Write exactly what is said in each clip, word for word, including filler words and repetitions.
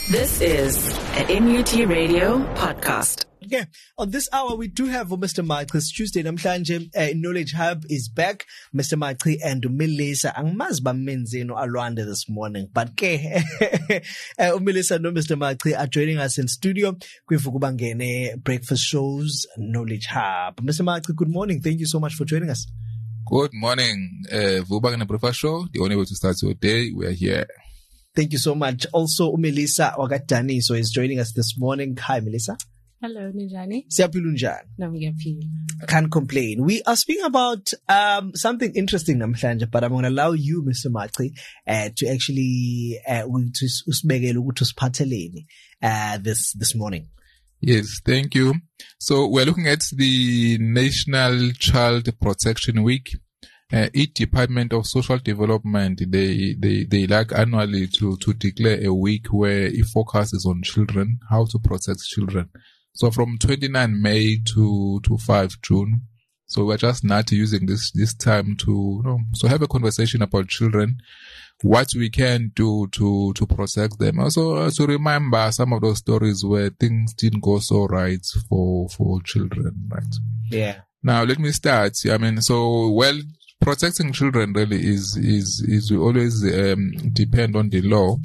This is an N U T Radio podcast. Okay, on this hour we do have Mister Maitri. It's Tuesday. Namhlanje uh, Knowledge Hub is back. Mister Maitri and Melissa angmazi bamenzeni alwande this morning. But ke uh, Melissa and Mister Maitri are joining us in studio. Kwivukubangene breakfast shows Knowledge Hub. Mister Maitri, good morning. Thank you so much for joining us. Good morning, uh, Vukubangene breakfast show. The only way to start your day. We are here. Thank you so much. Also, Melissa Wagatani so is joining us this morning. Hi, Melissa. Hello, Nijani. Siyaphila unjani? Ngiyaphila. Can't complain. We are speaking about um something interesting namhlanje, but I'm going to allow you, Mister Maitri, uh, to actually uh to usibekele ukuthi usiphatheleni uh this this morning. Yes, thank you. So we're looking at the National Child Protection Week. Uh, each Department of Social Development, they, they, they like annually to, to declare a week where it focuses on children, how to protect children. So from twenty-ninth May to, to fifth June. So we're just not using this, this time to, you know, so have a conversation about children, what we can do to, to protect them. Also, to remember some of those stories where things didn't go so right for, for children, right? Yeah. Now, let me start. I mean, so, well, protecting children really is, is, is we always, um, depend on the law.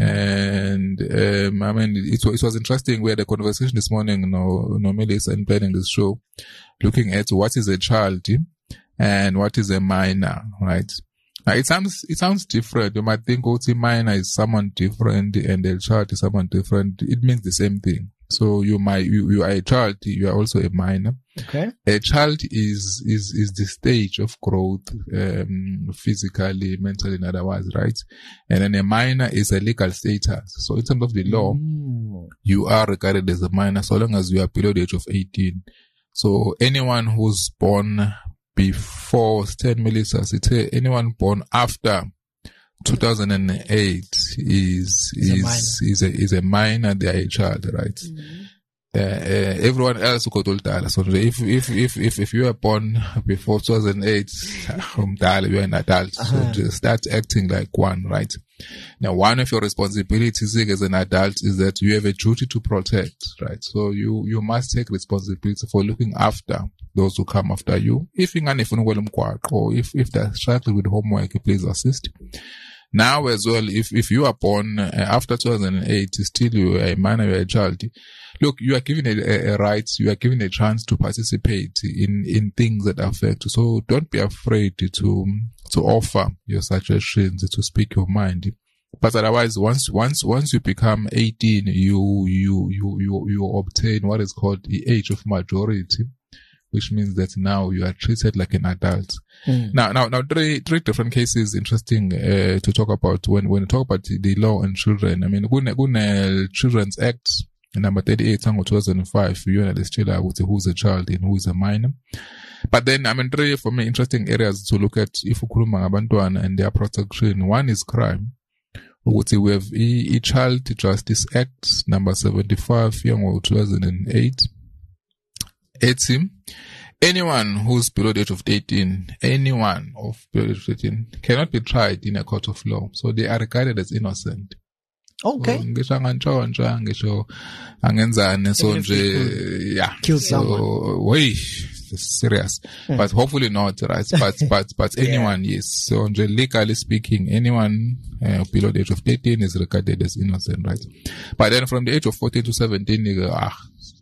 And, um, I mean, it, it was interesting. We had a conversation this morning, you know, no, Melissa, in planning this show, looking at what is a child and what is a minor, right? Now, it sounds, it sounds different. You might think, oh, a minor is someone different and a child is someone different. It means the same thing. So you might, you, you are a child, you are also a minor. Okay. A child is, is, is the stage of growth, um, physically, mentally, and otherwise, right? And then a minor is a legal status. So in terms of the law, mm. you are regarded as a minor so long as you are below the age of eighteen. So anyone who's born before ten Melissa, anyone born after two thousand eight is, is, is a, is a minor, they are a child, right? Mm-hmm. Uh, uh, everyone else got older. So if, if, if, if, if you were born before two thousand eight, you're an adult. Uh-huh. So just start acting like one, right? Now, one of your responsibilities as an adult is that you have a duty to protect, right? So you, you must take responsibility for looking after those who come after you. If you or if, if they're struggling with homework, please assist. Now as well, if, if you are born uh, after two thousand eight, still you are a minor, you are a child. Look, you are given a, a, a right, you are given a chance to participate in, in things that affect you. So don't be afraid to, to offer your suggestions, to speak your mind. But otherwise, once, once, once you become eighteen, you, you, you, you, you obtain what is called the age of majority, which means that now you are treated like an adult. Mm. Now, now, now, three, three different cases interesting, uh, to talk about when, when you talk about the, the law on children. I mean, Gune, Gune Children's Act, number thirty-eight, two thousand five, you know, still I would say who's a child and who is a minor. But then, I mean, three, for me, interesting areas to look at if ukhuluma ngabantwana and their protection. One is crime. We would say we have a, a Child Justice Act, number seventy-five, two thousand eight. It's anyone who's below the age of eighteen, anyone of below the age of eighteen cannot be tried in a court of law. So they are regarded as innocent. Okay. Ngisho ngantshontshwa, ngisho angenzani so nje, yeah. Kill so, someone. Wey, serious. Mm. But hopefully not, right? But, but, but anyone, yeah. Yes. So nje legally speaking, anyone uh, below the age of eighteen is regarded as innocent, right? But then from the age of fourteen to seventeen, you go, ah,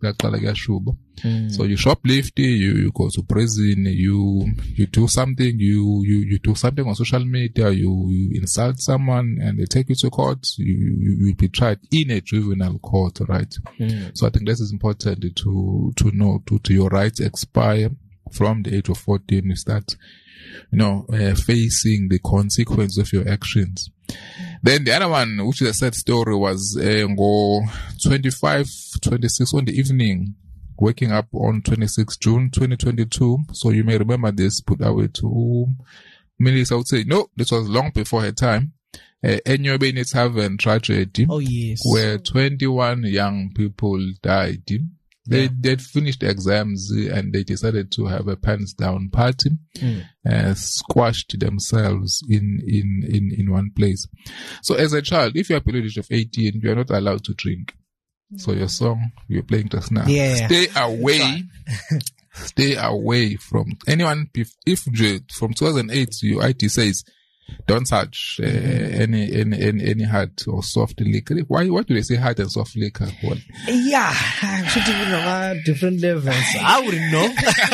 Mm. So you shoplift, you, you go to prison, you, you do something, you, you, you do something on social media, you, you insult someone and they take you to court, you, you, you'll be tried in a juvenile court, right? Mm. So I think this is important to, to know, to, to your rights expire from the age of fourteen, you start, you know, uh, facing the consequence of your actions. Then the other one, which is a sad story, was uh, go twenty-five, twenty-six on the evening, waking up on twenty-sixth June twenty twenty-two. So you may remember this, put away to Melissa. I would say, no, this was long before her time. Uh, Enyobe Tavern tragedy. Oh, yes. Where twenty-one young people died They Yeah. they'd finished exams and they decided to have a pants down party, Mm. uh, squashed themselves in, in, in, in one place. So as a child, if you are below the age of eighteen, you are not allowed to drink. So your song, you're playing just now. Yeah. Stay away. Stay away from anyone. If, if you- from two thousand eight, your I T says, don't touch uh, any, any, any, any hard or soft liquor. Why, why do they say hard and soft liquor? Well, Yeah, I'm shooting you know, different levels. I wouldn't know.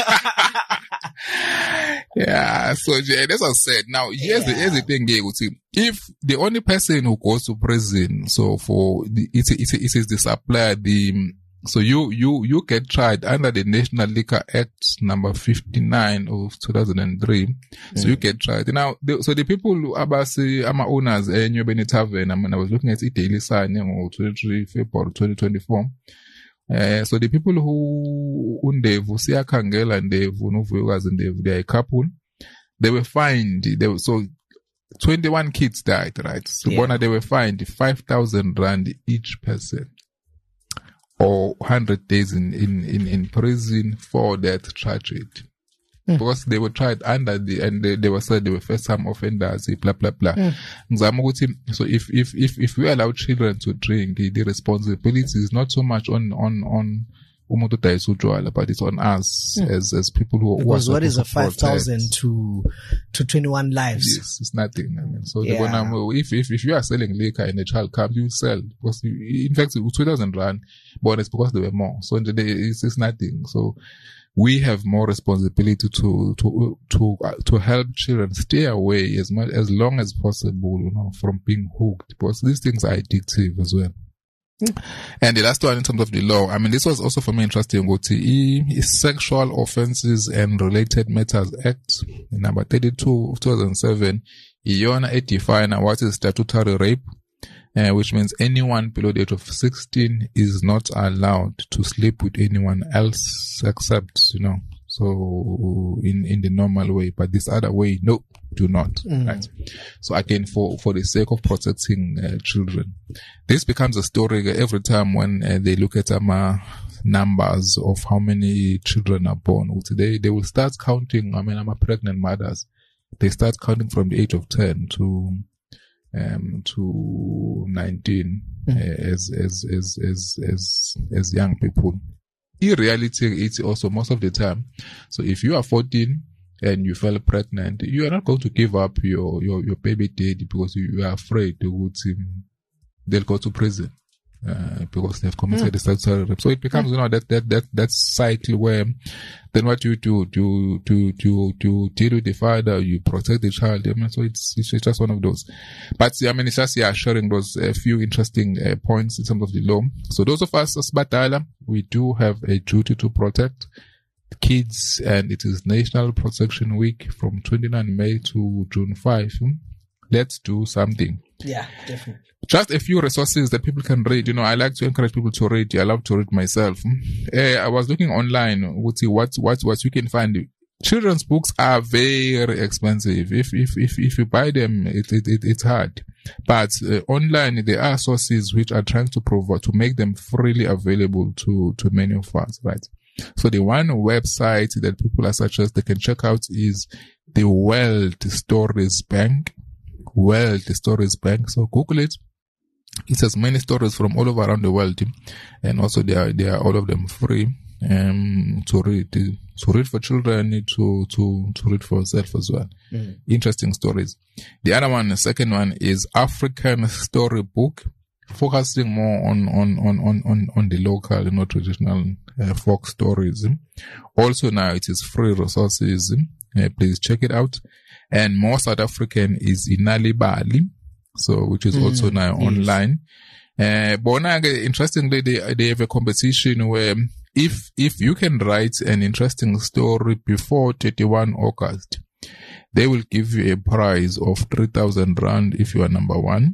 yeah, so yeah, that's what I said. Now, here's the, here's the thing, yeah, see, if the only person who goes to prison, so for the, it's, it's, it is the supplier, the, so you, you, you get tried under the National Liquor Act number fifty-nine of two thousand three. So you get tried. Now, the, so the people who are ama owners, eh, Nyobeni Tavern, I mean, I was looking at it daily sign, on twenty-three February twenty twenty-four. Uh, so the people who undevu siyakhangela ndevu novuyokazi ndevu, they are a couple. They were fined. They were, so twenty-one kids died, right? So Yeah. bona they were fined five thousand rand each person, or one hundred days in in in, in prison for that tragedy. Mm. Because they were tried under the, and they, they were said they were first time offenders, blah, blah, blah. Ngizama ukuthi, so if, if, if, if we allow children to drink, the responsibility is not so much on, on, on, umuntu odayisa utshwala, but it's on us Mm. as, as people who, who are Because what is a supposed to five thousand protect. to, to twenty-one lives? Yes, it's nothing. I mean, so Yeah. they're gonna, if, if, if you are selling liquor and a child comes, you sell. Because you, in fact, it was two thousand rand, but it's because there were more. So they, it's, it's nothing. So we have more responsibility to, to, to, uh, to help children stay away as much, as long as possible, you know, from being hooked, because these things are addictive as well. And the last one in terms of the law, I mean, this was also for me interesting. What is Sexual Offences and Related Matters Act, number thirty-two of two thousand seven. Iona it define what is statutory rape, uh, which means anyone below the age of sixteen is not allowed to sleep with anyone else except, you know, so in, in the normal way, but this other way, no, do not. Mm. Right. So again, for, for the sake of protecting uh, children, this becomes a story every time when uh, they look at um, uh, numbers of how many children are born. Today, they will start counting, I mean, I'm a pregnant mothers. They start counting from the age of ten to, um, to nineteen, Mm. uh, as, as, as, as, as, as young people. In reality, it's also most of the time. So if you are fourteen and you fell pregnant, you are not going to give up your, your, your baby daddy because you, you are afraid they would, um, they'll go to prison, uh, because they've committed Mm. a statutory rape. So it becomes, you know, that, that, that, that cycle where then what you do, to, to, to, to deal with the father, you protect the child. I mean, so it's, it's just one of those. But I mean, it's just, yeah, sharing those a few interesting uh, points in terms of the law. So those of us as Badala, we do have a duty to protect kids, and it is National Protection Week from twenty-ninth May to June fifth. Let's do something. Yeah, definitely. Just a few resources that people can read. You know, I like to encourage people to read. I love to read myself. Uh, I was looking online to see what, what, what you can find. Children's books are very expensive. If, if, if, if you buy them, it, it, it it's hard. But uh, online, there are sources which are trying to provide, to make them freely available to, to many of us, right? So the one website that people are suggest they can check out is the World Stories Bank. World Stories Bank. So Google it. It has many stories from all over around the world, and also they are they are all of them free um to read, to read for children, to to to read for yourself as well. Mm. Interesting stories. The other one, the second one, is African Storybook, focusing more on on on on on, on the local, you know, traditional uh, folk stories. Also now it is free resources. Uh, please check it out. And more South African is Inali Bali, so which is Mm, also now yes. online. Uh, but interestingly, they they have a competition where if if you can write an interesting story before thirty-first of August, they will give you a prize of three thousand rand if you are number one,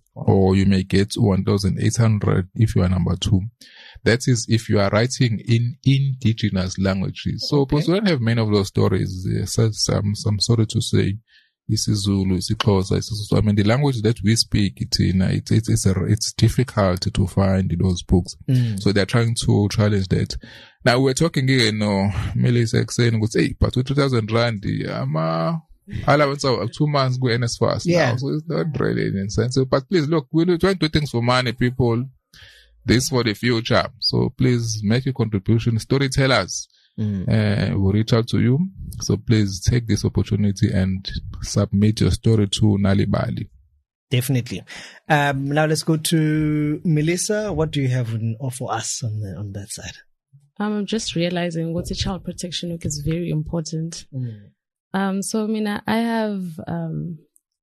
or you may get one thousand eight hundred if you are number two. That is if you are writing in indigenous languages. So, Okay. because we don't have many of those stories, uh, so some, some sorry to say, isiZulu, isiXhosa, isiSotho. I mean, the language that we speak, it, you know, it, it, it's a, it's difficult to find those books. Mm. So they're trying to challenge that. Now we're talking here, you know, Melissa saying, hey, but with two thousand rand, I'm uh, allowance of two months go N S fast Yeah. now. So it's not really in sense. So, but please look, we're trying to do things for money, people. This for the future. So please make your contribution. Storytellers. Mm. Uh, we'll reach out to you. So please take this opportunity and submit your story to Nalibali. Definitely. Um, now let's go to Melissa. What do you have in, for us on the, on that side? Um, I'm just realizing what a child protection week is very important. Mm. Um, so, I mean, I I have, um,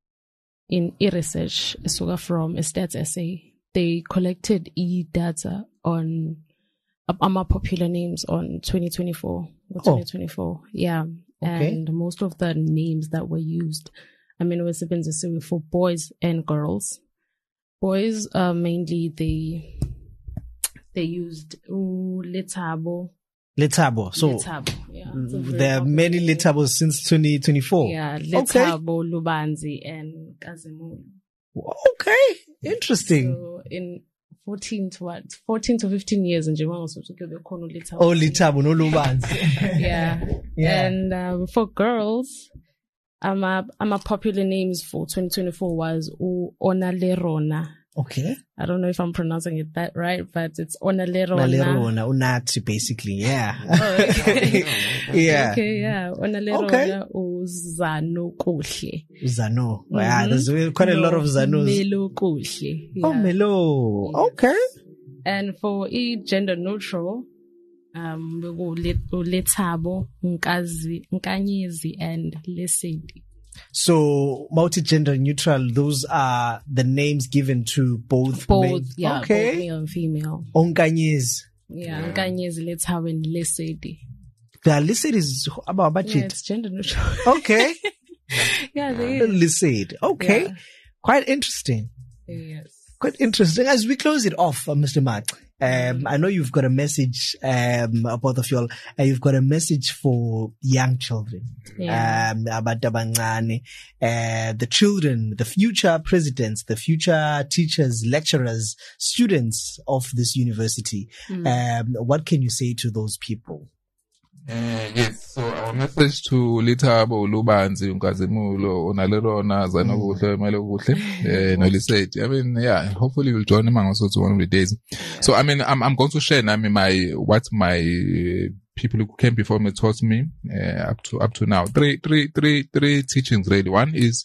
in e-research, Suga from a stats essay, they collected e-data on our popular names on twenty twenty-four. Or twenty twenty-four. Yeah. Okay. And most of the names that were used, I mean, it was for boys and girls. Boys, uh, mainly they, they used uh, Letabo. Letabo. So Letabo, yeah. So there are many Letabos since twenty twenty-four. Yeah, Okay. Letabo, Lubanzi, and Kazimulu. Okay. Interesting. So in fourteen to what? fourteen to fifteen years in Japan, so to give the Kono Letabo. Oh, Letabo, no Lubanzi. Yeah. Yeah. And um, for girls, um, uh, um, uh, popular names for twenty twenty-four was U Onalerona. Okay. I don't know if I'm pronouncing it that right, but it's Onalerona. Nalerona, Unati, basically. Yeah. Oh, okay. Yeah. Okay, yeah. Onalerona Okay. Uzano Kohle. Zano. Yeah, there's quite a lot of Zanos. Melo Kohle. Oh, Melo. Okay. And for e gender neutral, um, we go let Letabo, Nkazi, Nkanyezi, and Lesedi. So, multi-gender neutral, those are the names given to both Both, men. yeah, Okay. both male and female. Onkanyezi. Yeah, Nkanyezi, Letabo, and Lesedi. The listed is about Yeah, budget. it's gender neutral. Okay. Yeah, they is. Listed. Okay. Yeah. Quite interesting. Yes. Quite interesting. As we close it off, uh, Mister Mark, um, I know you've got a message, um, both of you all, uh, you've got a message for young children. Yeah. Um, abantu abancane, uh, the children, the future presidents, the future teachers, lecturers, students of this university. Mm. Um, what can you say to those people? Uh, yes, so our message to Letabo, Lubanzi, Nkazimulo, Onalerona, Zanokuhle, Melokuhle, uh, Noliseti. I mean, yeah, hopefully you'll join them also to one of the days. So, I mean, I'm, I'm going to share, I mean, my, what my uh, people who came before me taught me, uh, up to, up to now. Three, three, three, three teachings really. One is,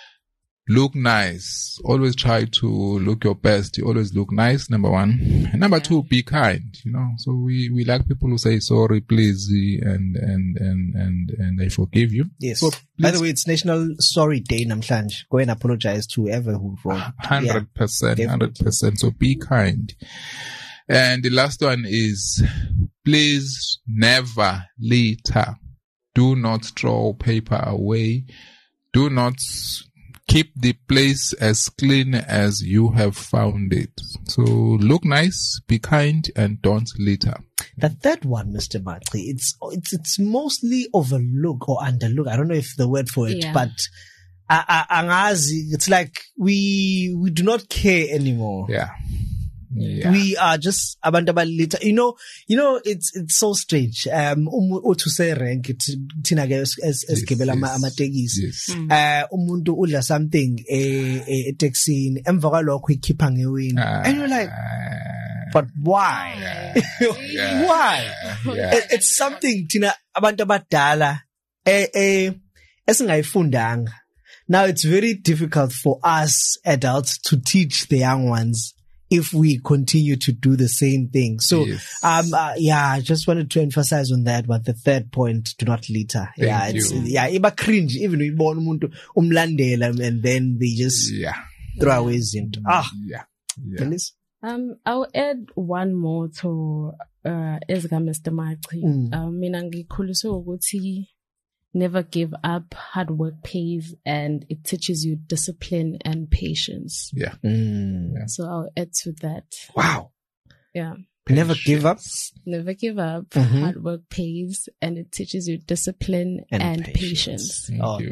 look nice. Always try to look your best. You always look nice, number one. And number two, be kind, you know. So we, we like people who say sorry, please, and, and, and, and, and I forgive you. Yes. So By the way, it's National Sorry Day, Namhlanje. Go and apologize to whoever who wronged. Hundred percent, definitely. hundred percent. So be kind. And the last one is, please never litter. Do not throw paper away. Do not keep the place as clean as you have found it. So look nice, be kind, and don't litter. The third one, Mister Matli, it's, it's, it's mostly overlooked or underlooked. I don't know if the word for it, Yeah. but uh, uh, angazi, it's like we, we do not care anymore. Yeah. Yeah. We are just abantu abalita. You know, you know, it's, it's so strange. Um, umuntu se rank, thina ke esigibela amatekisi. Yes. Uh, umuntu udla something, eh, eh, taxini, emva kwalokho ikhipha ngewini. And you're like, but why? Yeah. Why? Yeah. It- It's something thina abantu abadala, eh, eh, esingayifundanga. Now it's very difficult for us adults to teach the young ones if we continue to do the same thing. So, Yes. um, uh, yeah, I just wanted to emphasize on that. But the third point, do not litter. Thank yeah, it's, you. yeah, iba cringe. Even we born umuntu umlandela and then they just Yeah. throw away into. Ah, Yeah. Yeah. Phyllis? Um, I'll add one more to uh Ezga Mister Maki. Mm. Um, mina ngikhuliswe ukuthi never give up. Hard work pays, and it teaches you discipline and patience. Yeah. Mm. So I'll add to that. Wow. Yeah, Never give up. never give up. Mhm. Hard work pays, and it teaches you discipline And and, patience. patience. Thank Oh. you.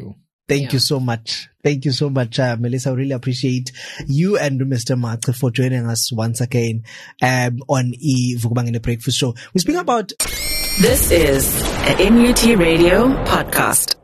Thank Yeah. you so much. Thank you so much, uh, Melissa. I really appreciate you and Mister Matse for joining us once again um, on E Vukubangene Breakfast Show. We speak about. This is a N U T Radio podcast.